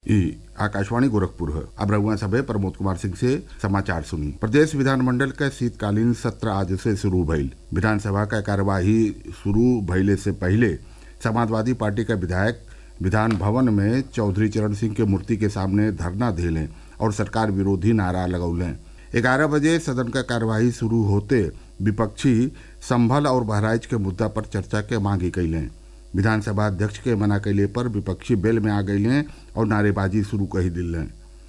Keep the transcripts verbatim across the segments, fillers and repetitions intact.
ई आकाशवाणी गोरखपुर है। अब रघुआ सभे प्रमोद कुमार सिंह से समाचार सुनी। प्रदेश विधानमंडल का शीतकालीन सत्र आज से शुरू भइल। विधानसभा का कार्यवाही शुरू भइले से पहले समाजवादी पार्टी के विधायक विधान भवन में चौधरी चरण सिंह के मूर्ति के सामने धरना देलें और सरकार विरोधी नारा लगौलें। ग्यारह बजे सदन का कार्यवाही शुरू होते विपक्षी संभल और बहराइच के मुद्दा पर चर्चा के मांग कैलें। विधानसभा अध्यक्ष के मना कैले पर विपक्षी बेल में आ गईलें और नारेबाजी शुरू कही दिलें।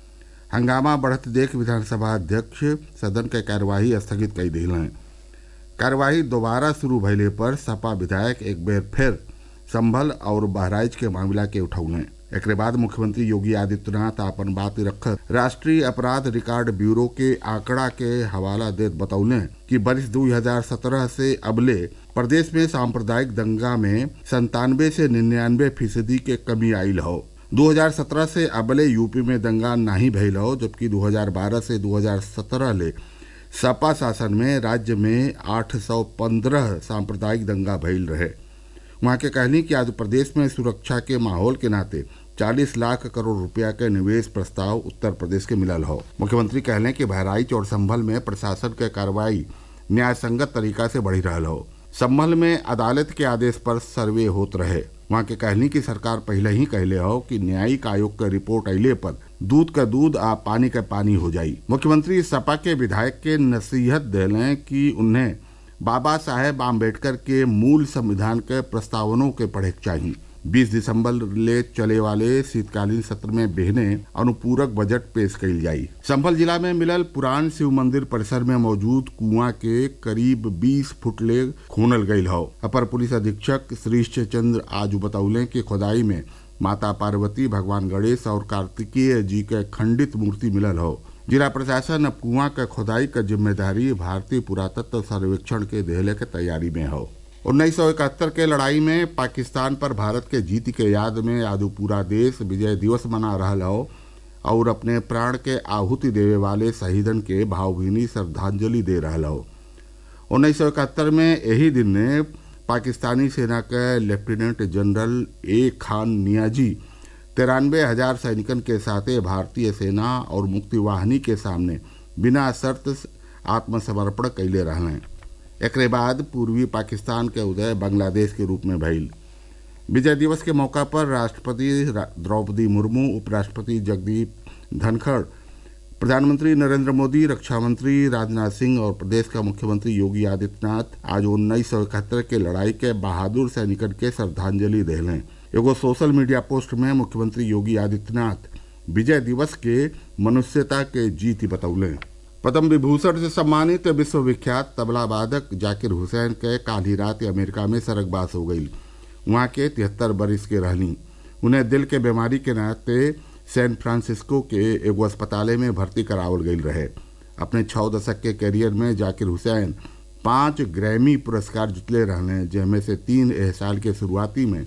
हंगामा बढ़त देख विधानसभा अध्यक्ष सदन के कार्यवाही स्थगित कर दिलें। कार्यवाही दोबारा शुरू भइले पर सपा विधायक एक बेर फिर संभल और बहराइच के मामला के उठौलें। एक बाद मुख्यमंत्री योगी आदित्यनाथ अपन बात रखत राष्ट्रीय अपराध रिकॉर्ड ब्यूरो के आंकड़ा के हवाला देत बतौलें कि वर्ष दो हजार सत्रह से अबले प्रदेश में सांप्रदायिक दंगा में संतानवे से निन्यानवे फीसदी के कमी आयल हो। दो हजार सत्रह से अबले यूपी में दंगा नहीं भइल हो, जबकि दो हजार बारह से दो हजार सत्रह ले सपा शासन में राज्य में आठ सौ पंद्रह सांप्रदायिक दंगा भइल रहे। वहाँ के कहनी कि आज प्रदेश में सुरक्षा के माहौल के नाते चालीस लाख करोड़ रुपया के निवेश प्रस्ताव उत्तर प्रदेश के मिलल हो। मुख्यमंत्री कहलें कि बहराइच और संभल में प्रशासन के कार्रवाई न्याय संगत तरीका से बढ़ी रहल हो। संभल में अदालत के आदेश पर सर्वे होत रहे। वहाँ के कहनी कि सरकार पहले ही कहले हो कि न्यायिक आयोग के रिपोर्ट अइले पर दूध का दूध आ पानी का पानी हो जाई। मुख्यमंत्री सपा के विधायक के नसीहत देलें कि उन्हें बाबा साहेब आम्बेडकर के मूल संविधान के प्रस्तावनों के पढ़े चाहिए। बीस दिसंबर ले चले वाले शीतकालीन सत्र में बेहने अनुपूरक बजट पेश कइल जाई। संभल जिला में मिलल पुरान शिव मंदिर परिसर में मौजूद कुआं के करीब बीस फुट ले खोनल गईल हो। अपर पुलिस अधीक्षक श्रीश चंद्र आज बतौलें कि खुदाई में माता पार्वती, भगवान गणेश और कार्तिकेय जी के खंडित मूर्ति मिलल हो। जिला प्रशासन अब कुआं के खुदाई का जिम्मेदारी भारतीय पुरातत्व सर्वेक्षण के देहले के तैयारी में हो। उन्नीस सौ इकहत्तर के लड़ाई में पाकिस्तान पर भारत के जीत के याद में आज पूरा देश विजय दिवस मना रहा हो और अपने प्राण के आहुति देवे वाले शहीदन के भावभीनी श्रद्धांजलि दे रहा हो। उन्नीस सौ इकहत्तर में यही दिन ने पाकिस्तानी सेना के lieutenant general A Khan Niazi तिरानवे हजार सैनिकन के साथ भारतीय सेना और मुक्ति वाहिनी के सामने बिना शर्त आत्मसमर्पण कैले रहलें। एक बाद पूर्वी पाकिस्तान के उदय बांग्लादेश के रूप में भइल। विजय दिवस के मौका पर राष्ट्रपति द्रौपदी मुर्मू, उपराष्ट्रपति जगदीप धनखड़, प्रधानमंत्री नरेंद्र मोदी, रक्षा मंत्री राजनाथ सिंह और प्रदेश का मुख्यमंत्री योगी आदित्यनाथ आज उन्नीस सौ इकहत्तर के लड़ाई के बहादुर सैनिकन के श्रद्धांजलि देलें। एगो सोशल मीडिया पोस्ट में मुख्यमंत्री योगी आदित्यनाथ विजय दिवस के मनुष्यता के जीत बतौलें। पद्म विभूषण से सम्मानित विश्वविख्यात तबला वादक जाकिर हुसैन के काल ही रात अमेरिका में सरगबास हो गई। वहाँ के तिहत्तर बरिस के रहनी। उन्हें दिल के बीमारी के नाते सैन फ्रांसिस्को के एगो अस्पताल में भर्ती करावल गई रहे। अपने छः दशक के कैरियर में जाकिर हुसैन पाँच ग्रैमी पुरस्कार जीतले रहने, जिनमें से तीन एह साल के शुरुआती में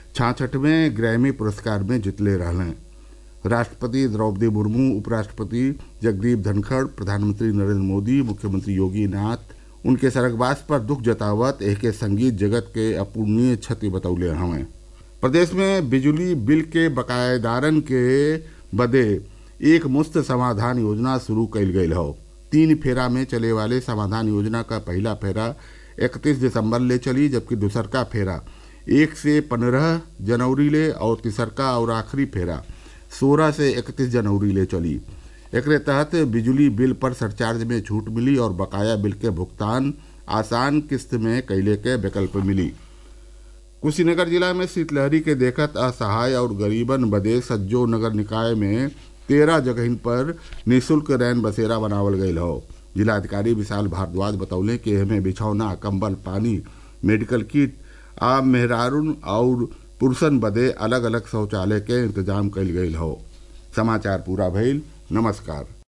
छाछठवें ग्रैमी पुरस्कार में जीतले रहलें। राष्ट्रपति द्रौपदी मुर्मू, उपराष्ट्रपति जगदीप धनखड़, प्रधानमंत्री नरेंद्र मोदी, मुख्यमंत्री योगी नाथ उनके सरगबास पर दुख जतावत एक संगीत जगत के अपूर्णीय क्षति बतौले हमें। प्रदेश में बिजली बिल के बकायेदारन के बदे एक मुश्त समाधान योजना शुरू कइल गई हो। तीन फेरा में चले वाले समाधान योजना का पहला फेरा इकतीस दिसंबर ले चली, जबकि दूसरका फेरा एक से पंद्रह जनवरी ले और तीसरका और आखिरी फेरा सोलह से इकतीस जनवरी ले चली। एक तहत बिजली बिल पर सरचार्ज में छूट मिली और बकाया बिल के भुगतान आसान किस्त में कैले के विकल्प मिली। कुशीनगर जिला में शीतलहरी के देखत असहाय और गरीबन बदे सज्जो नगर निकाय में तेरह जगहिन पर निःशुल्क रैन बसेरा बनावल गई हो। जिलाधिकारी विशाल भारद्वाज बतौले कि एमे बिछौना, कंबल, पानी, मेडिकल किट आ मेहरारून और पुरुषन बदे अलग अलग शौचालय के इंतजाम कइल गई हो। समाचार पूरा भइल। नमस्कार।